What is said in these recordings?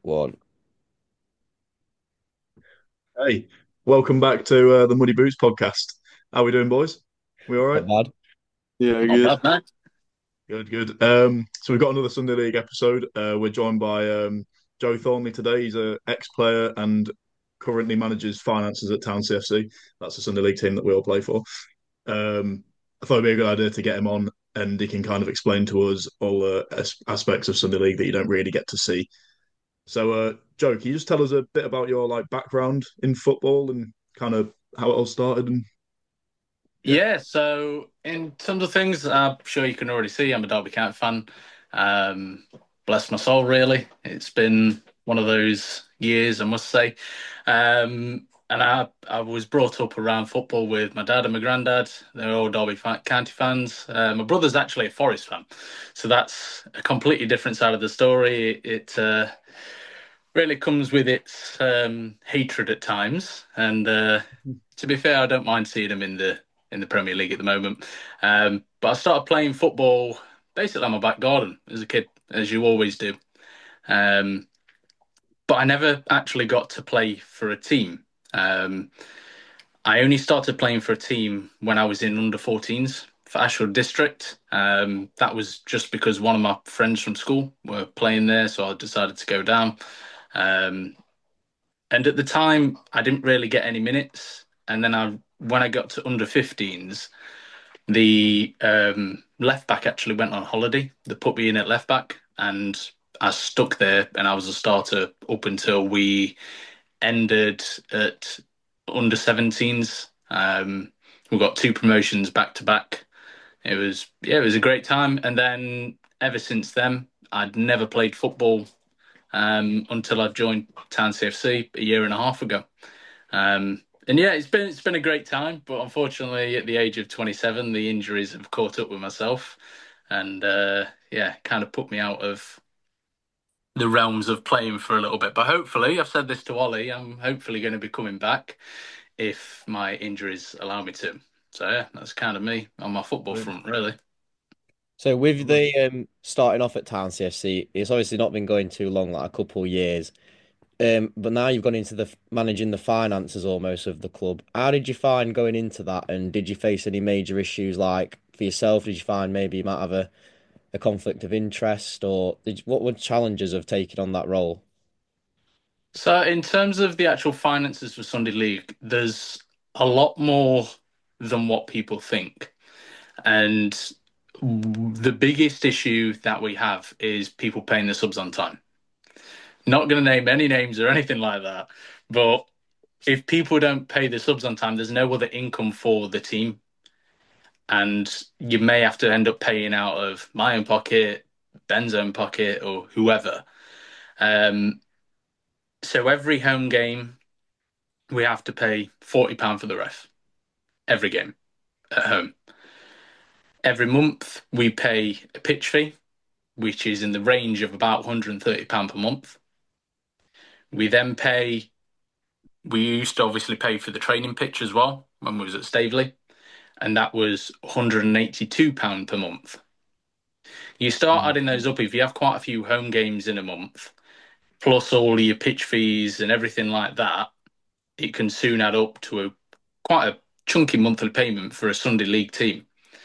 One. Hey, welcome back to the Muddy Boots podcast. How we doing, boys? We all right? Not bad. Yeah, Not good. bad, mate. Good, good. So we've got another Sunday League episode. We're joined by Joe Thornley today. He's a ex-player and currently manages finances at Town CFC. That's the Sunday League team that we all play for. I thought it'd be a good idea to get him on, and he can kind of explain to us all the aspects of Sunday League that you don't really get to see. So, Joe, can you just tell us a bit about your background in football and kind of how it all started? And yeah, Yeah, so in terms of things, I'm sure you can already see I'm a Derby County fan. Um, Bless my soul, really. It's been one of those years, I must say. And I was brought up around football with my dad and my granddad. They're all County fans. My brother's actually a Forest fan, so that's a completely different side of the story. It really comes with its hatred at times, and to be fair, I don't mind seeing him in the Premier League at the moment. But I started playing football basically on my back garden as a kid, as you always do. Um, but I never actually got to play for a team. Um, I only started playing for a team when I was in under 14s for Ashfield District. That was just because one of my friends from school were playing there, so I decided to go down. Um, and at the time, I didn't really get any minutes. And then when I got to under 15s, the left back actually went on holiday. They put me in at left back, and I stuck there, and I was a starter up until we ended at under 17s. We got two promotions back to back. It was a great time, and then ever since then, I'd never played football until I joined Town CFC a year and a half ago. And yeah, it's been a great time, but unfortunately, at the age of 27, the injuries have caught up with myself, and yeah, kind of put me out of the realms of playing for a little bit. But hopefully, I've said this to Ollie, I'm hopefully going to be coming back if my injuries allow me to. So yeah, that's kind of me on my football brilliant. front, really. So with the starting off at Town CFC, it's obviously not been going too long, like a couple of years. But now you've gone into the managing the finances almost of the club. How did you find going into that? And did you face any major issues like for yourself? Did you find maybe you might have a conflict of interest, or what were challenges of taking on that role? So in terms of the actual finances for Sunday League, there's a lot more than what people think. And the biggest issue that we have is people paying the subs on time. Not going to name any names or anything like that, but if people don't pay the subs on time, there's no other income for the team, and you may have to end up paying out of my own pocket, Ben's own pocket, or whoever. Um, so every home game, we have to pay £40 for the ref every game at home. Every month, we pay a pitch fee, which is in the range of about £130 per month. We then pay, we used to obviously pay for the training pitch as well when we was at Staveley, and that was £182 per month. You start Mm. adding those up, if you have quite a few home games in a month, plus all your pitch fees and everything like that, it can soon add up to quite a chunky monthly payment for a Sunday League team.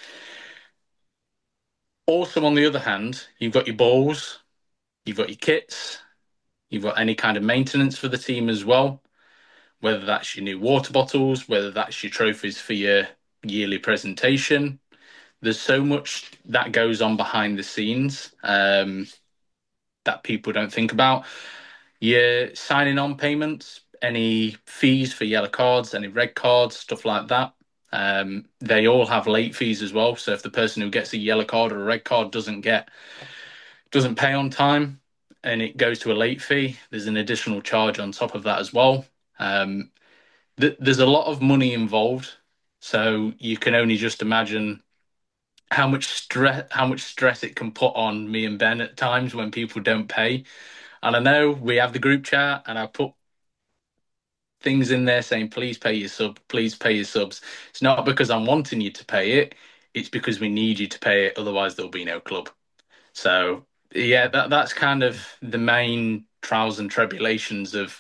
Also, on the other hand, you've got your balls, you've got your kits, you've got any kind of maintenance for the team as well, whether that's your new water bottles, whether that's your trophies for your yearly presentation. There's so much that goes on behind the scenes that people don't think about. Your signing on payments, any fees for yellow cards, any red cards, stuff like that. They all have late fees as well. So if the person who gets a yellow card or a red card doesn't pay on time and it goes to a late fee, there's an additional charge on top of that as well. Um, there's a lot of money involved, so you can only just imagine how much stress it can put on me and Ben at times when people don't pay. And I know we have the group chat, and I put things in there saying, please pay your sub, please pay your subs. It's not because I'm wanting you to pay it, it's because we need you to pay it, otherwise there'll be no club. So yeah, that's kind of the main trials and tribulations of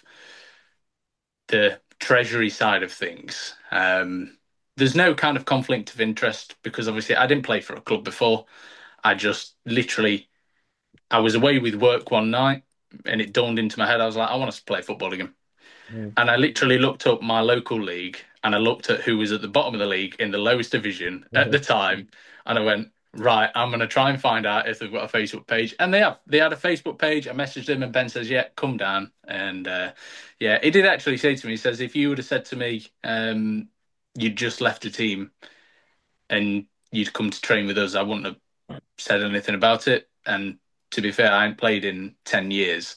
the treasury side of things. There's no kind of conflict of interest because obviously I didn't play for a club before. I just literally, I was away with work one night and it dawned into my head. I was like, I want to play football again. Mm. And I literally looked up my local league and I looked at who was at the bottom of the league in the lowest division at the time. And I went, right, I'm going to try and find out if they've got a Facebook page. And they have. They had a Facebook page. I messaged him and Ben says, yeah, come down. And yeah, he did actually say to me, he says, if you would have said to me, you'd just left the team and you'd come to train with us, I wouldn't have said anything about it. And to be fair, I ain't played in 10 years,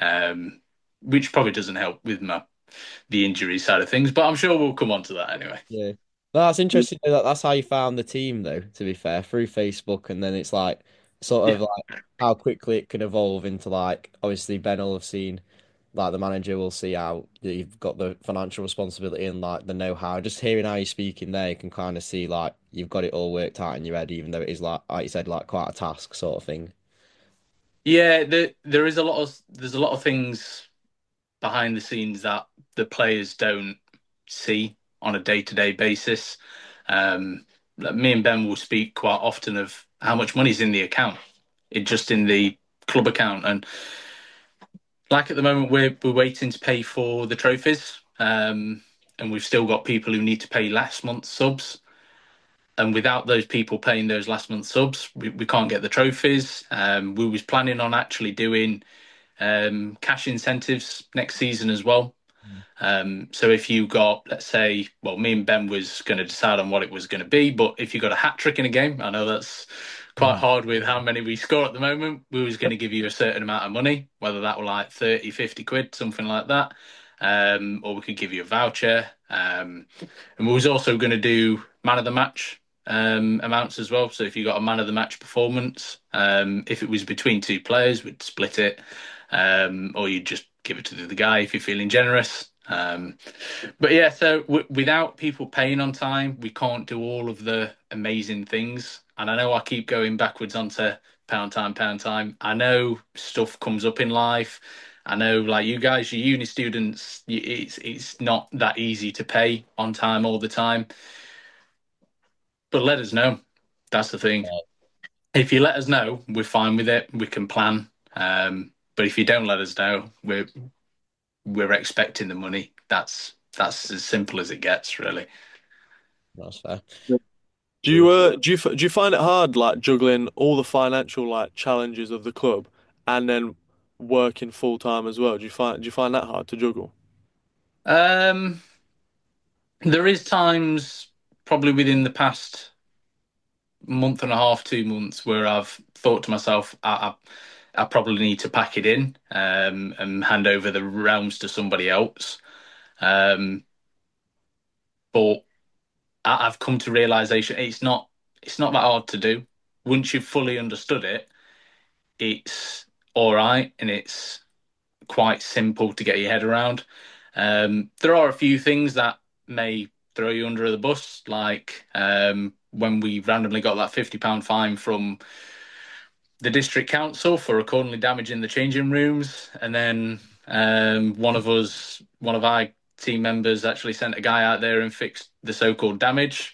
which probably doesn't help with the injury side of things, but I'm sure we'll come on to that anyway. Yeah. No, that's interesting that that's how you found the team though, to be fair, through Facebook, and then it's like sort of Yeah. like how quickly it can evolve into like obviously Ben will have seen like the manager will see how you've got the financial responsibility and like the know-how. Just hearing how you're speaking there, you can kind of see like you've got it all worked out in your head, even though it is like you said, like quite a task sort of thing. Yeah, there is there's a lot of things behind the scenes that the players don't see on a day-to-day basis. Like me and Ben will speak quite often of how much money's in the account, just in the club account, and like at the moment we're waiting to pay for the trophies, and we've still got people who need to pay last month's subs. And without those people paying those last month's subs, we can't get the trophies. We was planning on actually doing cash incentives next season as well. So if you got, let's say, well, me and Ben was going to decide on what it was going to be, but if you got a hat trick in a game, I know that's quite Mhm. hard with how many we score at the moment. We was going to give you a certain amount of money, whether that were like 30, 50 quid, something like that. Or we could give you a voucher. And we was also going to do man of the match amounts as well. So if you got a man of the match performance, if it was between two players, we'd split it, or you'd just give it to the other guy if you're feeling generous. But yeah, so without people paying on time, we can't do all of the amazing things. And I know I keep going backwards onto pound time, pound time. I know stuff comes up in life. I know, like you guys, your uni students, it's not that easy to pay on time all the time. But let us know. That's the thing. If you let us know, we're fine with it. We can plan. But if you don't let us know, we're expecting the money. That's as simple as it gets, really. That's fair. Do you find it hard like juggling all the financial like challenges of the club and then working full time as well? Do you find that hard to juggle? Um, there is times probably within the past month and a half, 2 months, where I've thought to myself, I probably need to pack it in and hand over the realms to somebody else. Um, but I've come to realization it's not that hard to do. Once you've fully understood it, it's all right and it's quite simple to get your head around. There are a few things that may throw you under the bus, like when we randomly got that £50 fine from the district council for accordingly damaging the changing rooms, and then one of our team members actually sent a guy out there and fixed the so-called damage.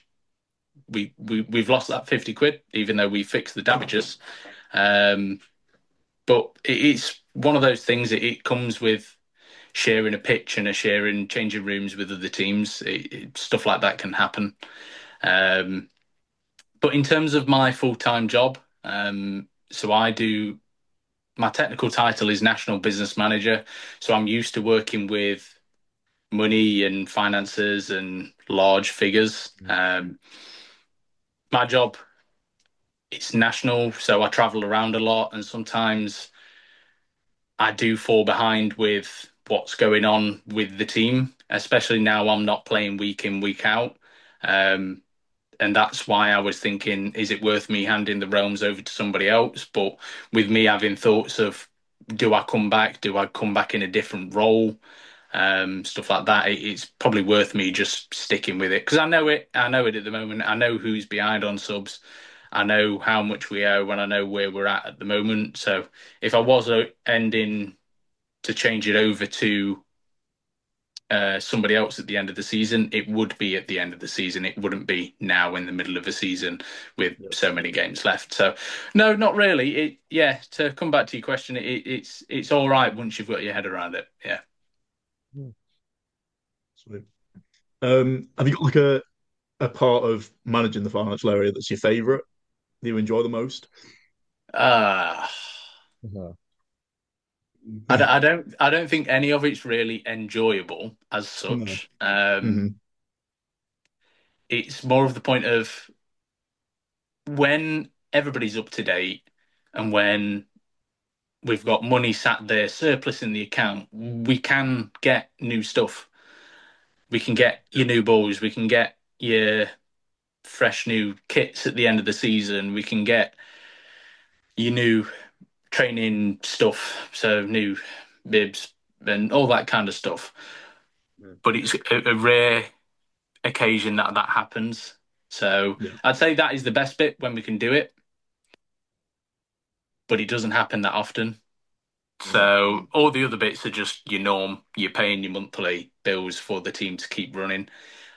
We've lost that 50 quid, even though we fixed the damages. Um, but it's one of those things. It comes with sharing a pitch and sharing changing rooms with other teams. Stuff like that can happen. Um, but in terms of my full-time job, so I do. My technical title is National Business Manager. So I'm used to working with money and finances and large figures. My job, it's national, so I travel around a lot, and sometimes I do fall behind with what's going on with the team, especially now I'm not playing week in, week out. Um, and that's why I was thinking, is it worth me handing the realms over to somebody else? But with me having thoughts of, do I come back? Do I come back in a different role? Stuff like that. It's probably worth me just sticking with it because I know it. I know it at the moment. I know who's behind on subs. I know how much we owe, and I know where we're at the moment. So if I was ending to change it over to somebody else at the end of the season, it would be at the end of the season. It wouldn't be now in the middle of the season with Yeah. so many games left. So, no, not really. Yeah. To come back to your question, it's all right once you've got your head around it. Yeah. Sweet. Have you got like a part of managing the financial area that's your favorite, that you enjoy the most? Uh, Uh-huh. I don't think any of it's really enjoyable as No. such. Hmm. It's more of the point of when everybody's up to date and when we've got money sat there surplus in the account, we can get new stuff. We can get your new balls, we can get your fresh new kits at the end of the season, we can get your new training stuff, so new bibs and all that kind of stuff. Mm. But it's a rare occasion that that happens. So Yeah. I'd say that is the best bit when we can do it, but it doesn't happen that often. Mm. So all the other bits are just your norm. You're paying your monthly bills for the team to keep running.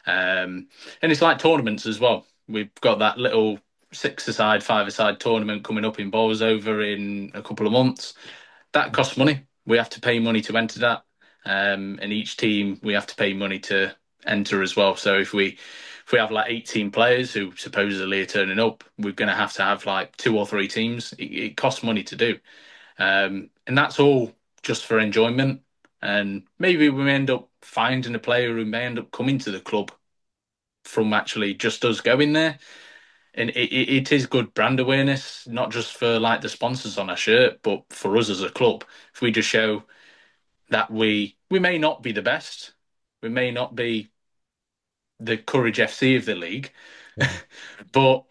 And it's like tournaments as well. We've got that little six-a-side, five-a-side tournament coming up in Bolsover in a couple of months. That costs money. We have to pay money to enter that. And each team we have to pay money to enter as well. So if we have like 18 players who supposedly are turning up, we're going to have like two or three teams. It costs money to do. And that's all just for enjoyment. And maybe we may end up finding a player who may end up coming to the club from actually just us going there. And it is good brand awareness, not just for like the sponsors on our shirt, but for us as a club. If we just show that we may not be the best, we may not be the Courage FC of the league, Mhm. but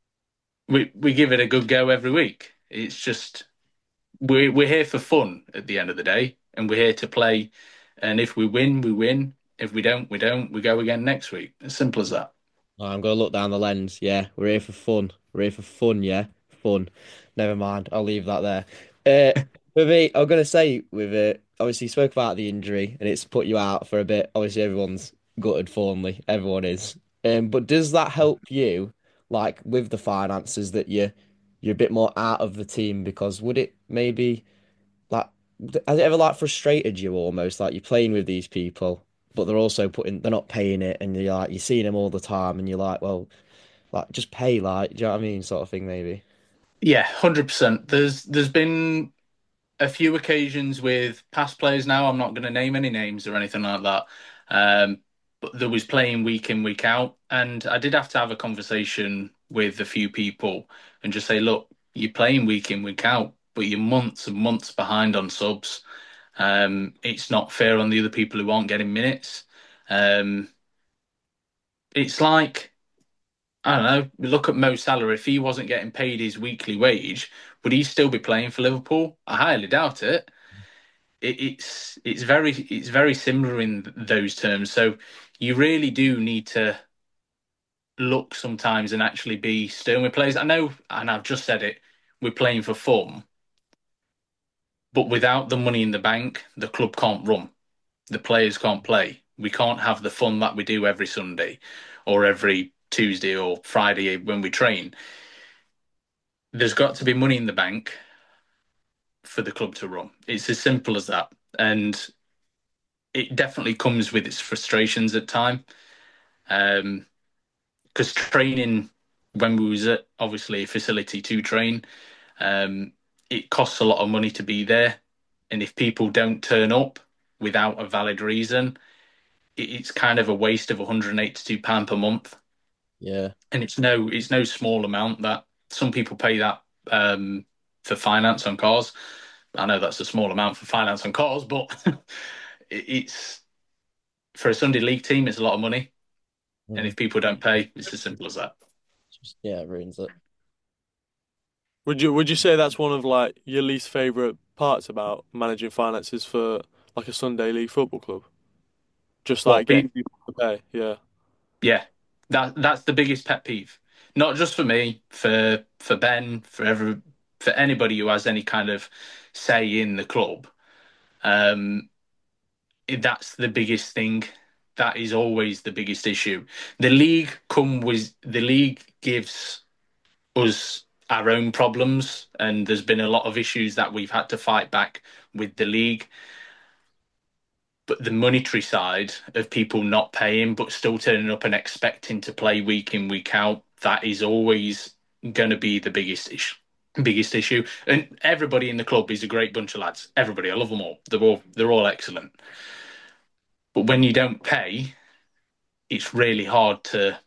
we give it a good go every week. It's just we're here for fun at the end of the day, and we're here to play. And if we win, we win. If we don't, we don't. We go again next week. As simple as that. I'm gonna look down the lens. Yeah, we're here for fun. We're here for fun. Yeah, fun. Never mind. I'll leave that there. For me, I'm gonna say with it. Obviously, you spoke about the injury and it's put you out for a bit. Obviously, everyone's gutted fondly. Everyone is. But does that help you, like with the finances, that you're a bit more out of the team? Because would it maybe like has it ever like frustrated you almost like you're playing with these people, but they're not paying it, and you're seeing them all the time, and you're like, well. Like, just pay, like, do you know what I mean? Sort of thing, maybe. Yeah, 100%. There's been a few occasions with past players now. I'm not going to name any names or anything like that. But there was playing week in, week out. And I did have to have a conversation with a few people and just say, look, you're playing week in, week out, but you're months and months behind on subs. It's not fair on the other people who aren't getting minutes. Um, it's like, I don't know, look at Mo Salah. If he wasn't getting paid his weekly wage, would he still be playing for Liverpool? I highly doubt it. It's very similar in those terms. So you really do need to look sometimes and actually be stern with players. I know, and I've just said it, we're playing for fun, but without the money in the bank, the club can't run. The players can't play. We can't have the fun that we do every Sunday or every Tuesday or Friday when we train. There's got to be money in the bank for the club to run. It's as simple as that. And it definitely comes with its frustrations at time. Because training when we was at obviously a facility to train, um, it costs a lot of money to be there. And if people don't turn up without a valid reason, it's kind of a waste of £182 per month. Yeah. And it's no small amount that some people pay that for finance on cars. I know that's a small amount for finance on cars, but it's for a Sunday league team, it's a lot of money. And Mm. if people don't pay, it's as simple as that. Yeah, it ruins it. Would you say that's one of like your least favorite parts about managing finances for like a Sunday league football club? Just What like be getting people to pay. Yeah. Yeah, that's the biggest pet peeve. Not just for me, for Ben, for anybody who has any kind of say in the club. Um, that's the biggest thing. That is always the biggest issue. The league gives us our own problems, and there's been a lot of issues that we've had to fight back with the league. But the monetary side of people not paying but still turning up and expecting to play week in, week out, that is always going to be the biggest issue. Biggest issue, and everybody in the club is a great bunch of lads. Everybody, I love them all. They're all excellent. But when you don't pay, it's really hard to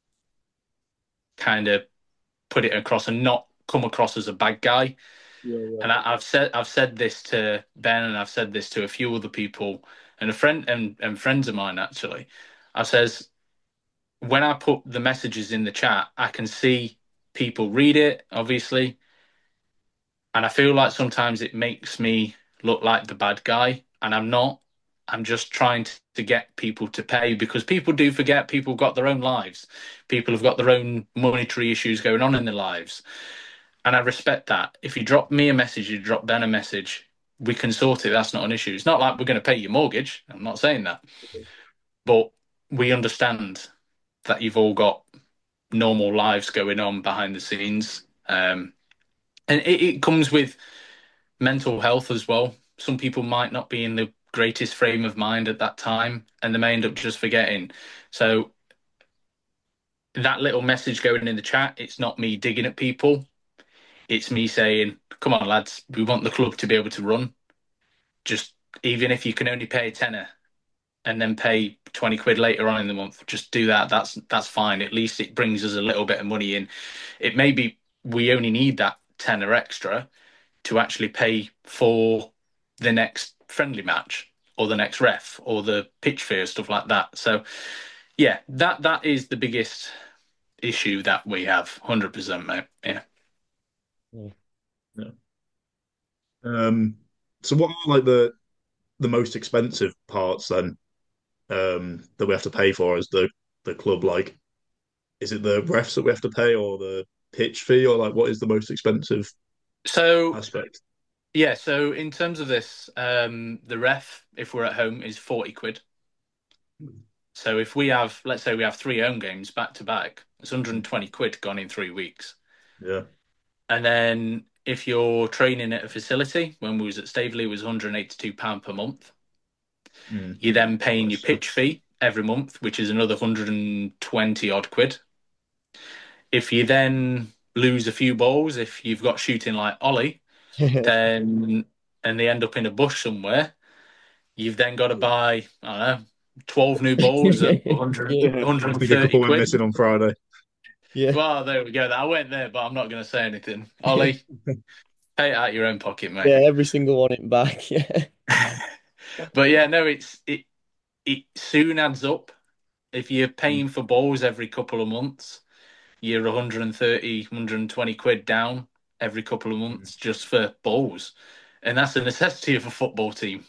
kind of put it across and not come across as a bad guy. Yeah, And I've said this to Ben, and I've said this to a few other people, and a friend and friends of mine actually. I says when I put the messages in the chat, I can see people read it, obviously, and I feel like sometimes it makes me look like the bad guy, and I'm not. I'm just trying to get people to pay because people do forget people have got their own lives. People have got their own monetary issues going on in their lives. And I respect that. If you drop me a message, you drop Ben a message, we can sort it. That's not an issue. It's not like we're going to pay your mortgage. I'm not saying that. But we understand that you've all got normal lives going on behind the scenes. And it comes with mental health as well. Some people might not be in the greatest frame of mind at that time, and they may end up just forgetting. So that little message going in the chat, it's not me digging at people. It's me saying, come on, lads, we want the club to be able to run. Just even if you can only pay a tenner and then pay 20 quid later on in the month, just do that. That's fine. At least it brings us a little bit of money in. It may be we only need that tenner extra to actually pay for the next friendly match or the next ref or the pitch fee or stuff like that. So yeah, that is the biggest issue that we have. 100%, mate. Yeah. yeah. So what are like the most expensive parts then that we have to pay for as the club? Like, is it the refs that we have to pay, or the pitch fee, or like what is the most expensive So aspect? yeah, so in terms of this, the ref, if we're at home, is 40 quid. So if we have, let's say we have three home games back to back, it's 120 quid gone in 3 weeks. Yeah. And then if you're training at a facility, when we was at Staveley, it was £182 per month. Mm. You're then paying your Nice. pitch fee every month, which is another 120 odd quid. If you then lose a few balls, if you've got shooting like Ollie, then and they end up in a bush somewhere, you've then got to buy, I don't know, 12 new balls at 100, Yeah. Yeah. I think a 130 couple went quid. missing on Friday. Yeah. Well, there we go. I went there, but I'm not going to say anything. Ollie, pay it out of your own pocket, mate. Yeah, every single one in back. Yeah. But yeah, no, it soon adds up. If you're Mm. paying for balls every couple of months, you're 130, 120 quid down every couple of Mm. months just for balls. And that's a necessity of a football team.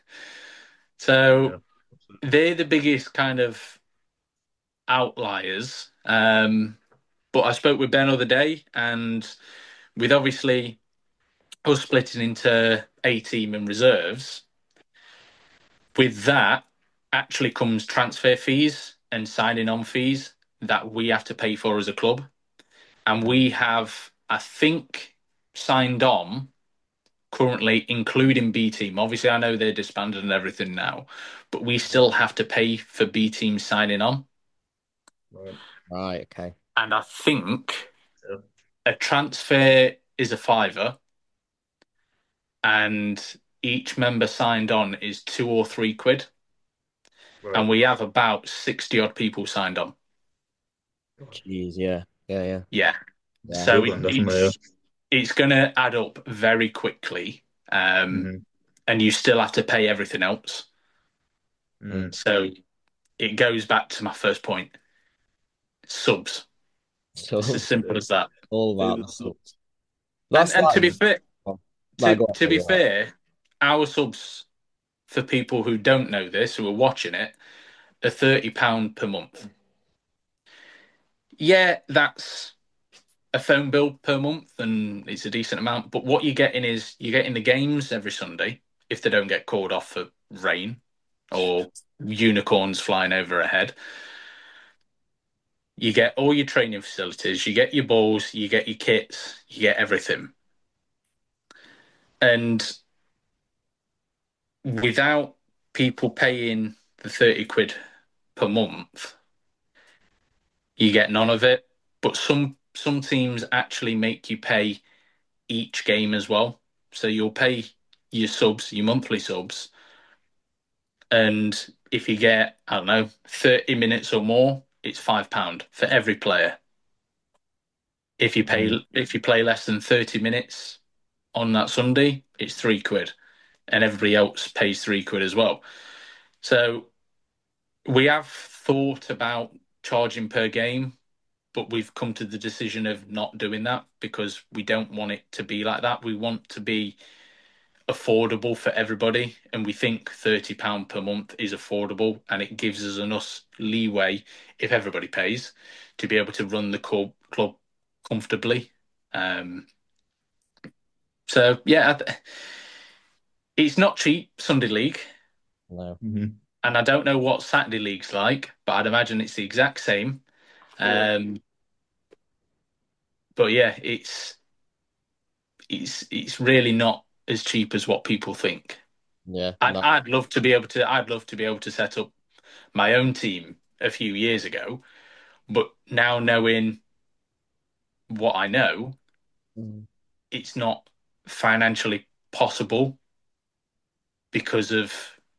So Yeah. they're the biggest kind of outliers. But I spoke with Ben the other day, and with obviously us splitting into A team and reserves, with that actually comes transfer fees and signing on fees that we have to pay for as a club. And we have, I think, signed on currently, including B team. Obviously, I know they're disbanded and everything now, but we still have to pay for B team signing on. Right. Right, okay. And I think Yeah. a transfer is a fiver, and each member signed on is 2 or 3 quid. Right. And we have about 60 odd people signed on. Jeez, yeah. Yeah, yeah. Yeah. It's Yeah. So good then, definitely. Yeah. it's going to add up very quickly. Mm-hmm. And you still have to pay everything else. Mm. Mm. So it goes back to my first point. Subs. So It's as simple as that. all Pay about the the subs. subs. And That's and to like be fair, oh, to right, go on, to be you're right. fair, our subs for people who don't know this, who are watching it, are £30 per month. Yeah, that's a phone bill per month, and it's a decent amount. But what you're getting is you're getting the games every Sunday, if they don't get called off for rain or unicorns flying overhead. You get all your training facilities, you get your balls, you get your kits, you get everything. And without people paying the 30 quid per month, you get none of it. But some teams actually make you pay each game as well. So you'll pay your subs, your monthly subs, and if you get, I don't know, 30 minutes or more, it's £5 for every player. If you play less than 30 minutes on that Sunday, it's 3 quid. And everybody else pays 3 quid as well. So we have thought about charging per game, but we've come to the decision of not doing that because we don't want it to be like that. We want to be affordable for everybody, and we think £30 per month is affordable, and it gives us enough leeway if everybody pays to be able to run the club comfortably. So yeah, it's not cheap, Sunday League, No. and I don't know what Saturday League's like, but I'd imagine it's the exact same. But yeah, it's really not as cheap as what people think. Yeah. No. I'd love to be able to set up my own team a few years ago, but now knowing what I know, it's not financially possible because of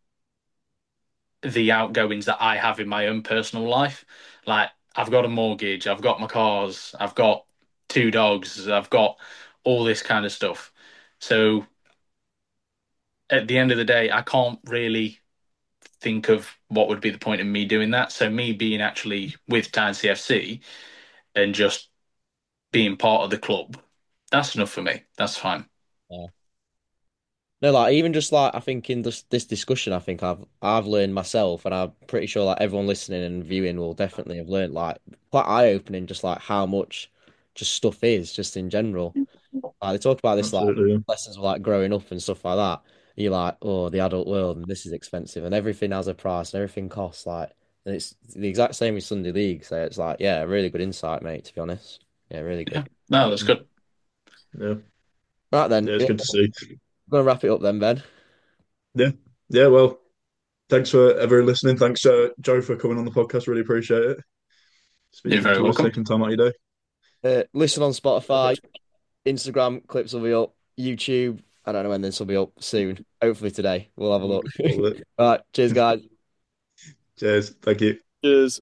the outgoings that I have in my own personal life. Like I've got a mortgage, I've got my cars, I've got 2 dogs, I've got all this kind of stuff. So at the end of the day, I can't really think of what would be the point of me doing that. So me being actually with Town CFC and just being part of the club, that's enough for me. That's fine. Yeah. No, like even just like I think in this discussion, I think I've learned myself, and I'm pretty sure like everyone listening and viewing will definitely have learned like quite eye-opening, just like how much just stuff is just in general. Like they talk about this like Absolutely. Yeah. lessons of like growing up and stuff like that. You're like, oh, the adult world, and this is expensive, and everything has a price, and everything costs. Like, and it's the exact same with Sunday League. So it's like, yeah, really good insight, mate. To be honest, yeah, really Yeah. good. No, that's good. Yeah. Right then, Yeah, it's yeah, good to see. gonna wrap it up then, Ben. Yeah. Yeah. Well, thanks for everyone listening. Thanks, Joe, for coming on the podcast. Really appreciate it. You're Speaking very to us, welcome. taking time out of your day. Listen on Spotify, Perfect. Instagram clips will be up, YouTube. I don't know when this will be up soon. Hopefully today. We'll have a look. Looking forward to it. All right, cheers, guys. Cheers. Thank you. Cheers.